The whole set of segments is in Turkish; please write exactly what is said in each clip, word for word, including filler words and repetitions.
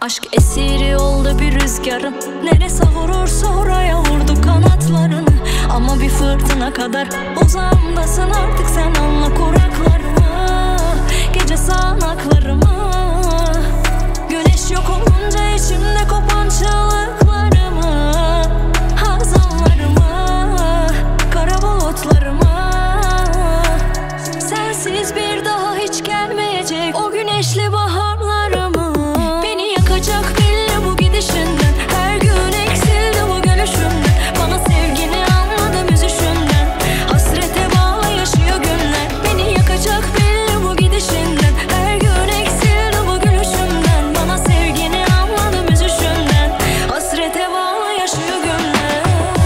Aşk esiri oldu bir rüzgarın, neresi vurursa oraya vurdu kanatlarını. Ama bir fırtına kadar uzağımdasın artık, sen anla kuraklarımı, gece sağanaklarımı. Güneş yok olunca içimde kopan çığlıklarımı, hazanlarımı, kara bulutlarımı. Sensiz bir daha hiç gelmeyecek o güneşli baharlarımı. Beni yakacak belli bu gidişinden, her gün eksildi bu gülüşünden. Bana sevgini anladım üzüşünden, hasrete bağlı yaşıyor günler. Beni yakacak belli bu gidişinden, her gün eksildi bu gülüşünden. Bana sevgini anladım üzüşünden, hasrete bağlı yaşıyor günler.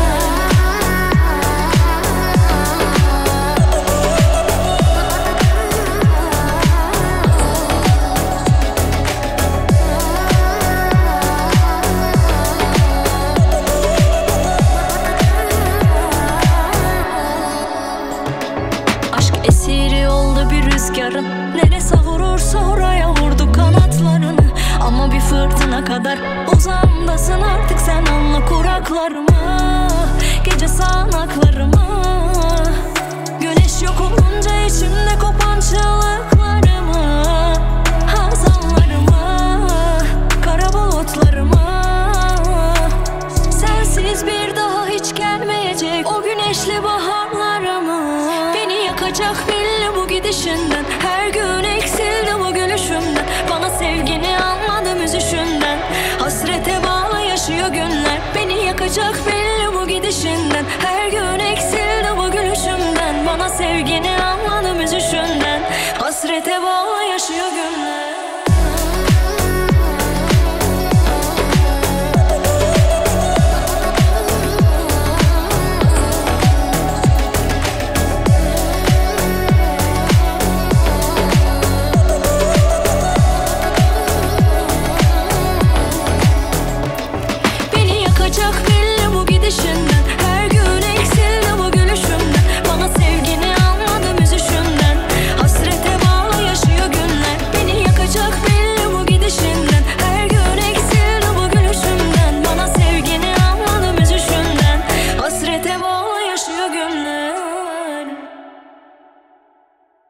Aşk esiri oldu bir rüzgarın, neresi vurursa oraya vurdu kanatlarını. Ama bir fırtına kadar uzağımdasın artık, sen anla kuraklarımı, gece sağanaklarımı. Güneş yok olunca içimde kopan çığlıklarımı, hazanlarımı, kara bulutlarımı. Sensiz bir daha hiç gelmeyecek o güneşli baharlarımı. Beni yakacak belli bu gidişinden,